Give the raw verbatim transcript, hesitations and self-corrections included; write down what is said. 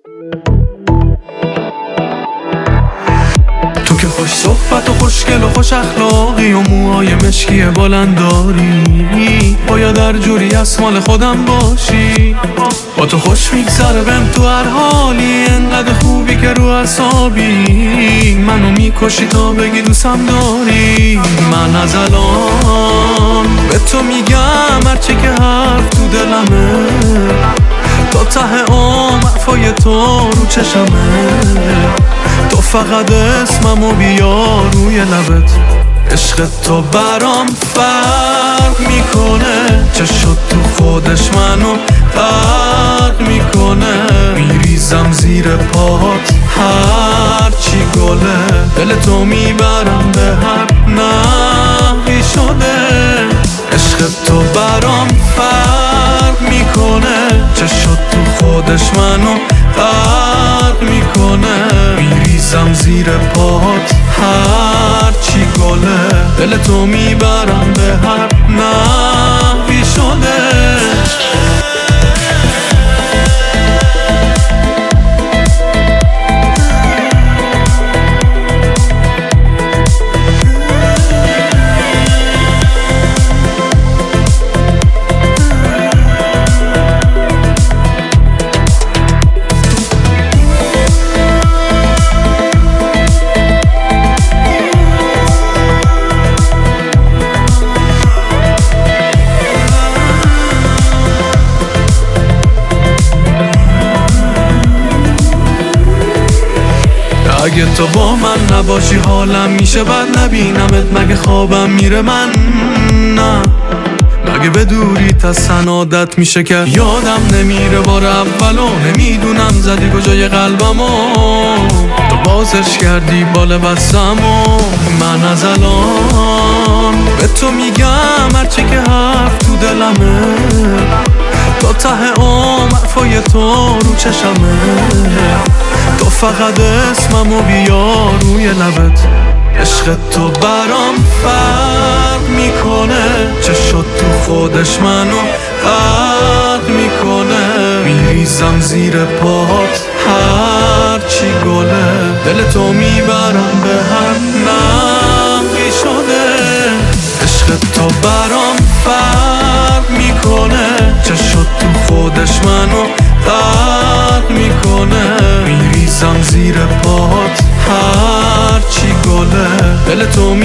تو که خوش صحبت و خوشگل و خوش اخلاقی و موهای مشکی بلند داری، باید در جوری از مال خودم باشی. با تو خوش میگذره بهم تو هر حالی، انقدر خوبی که رو اعصابی منو میکشی تا بگی دوستم داری. من از الان به تو میگم هرچی که حرف تو دلمه، تا ته عمر وفای تو رو چشمه. تو فقط اسممو بیار روی لبت، عشق تو برام فرق میکنه. چشات تو خودش منو غرق میکنه. میریزم زیر پات هرچی گله، دل تو میبرم به هر نحوی شده. عشق تو برام فرق میکنه. چشات تو خودش منو غرق میکنه. میریزم زیر پات هرچی گله، دل تو میبرم به هر نحوی شده. اگه تو با من نباشی حالم میشه بد، نبینمت مگه خوابم میره من نه. مگه به دوریت از سنادت میشه که یادم نمیره بار اولو. نمیدونم زدی کجای قلبمو، تو بازش کردی بال بستمو. من از الان به تو میگم هرچی که حرف تو دلمه، تا ته عمر وفای تو رو چشمه. تو فقط اسممو بیار روی لبت، عشق تو برام فرق میکنه. چشات تو خودش منو غرق میکنه. میریزم زیر پات هرچی گله، دل تو میبرم به هر نحوی شده. عشق تو برام فرق میکنه. چشات تو خودش منو غرق میکنه. میریزم زیر پات هرچی گله، دل تو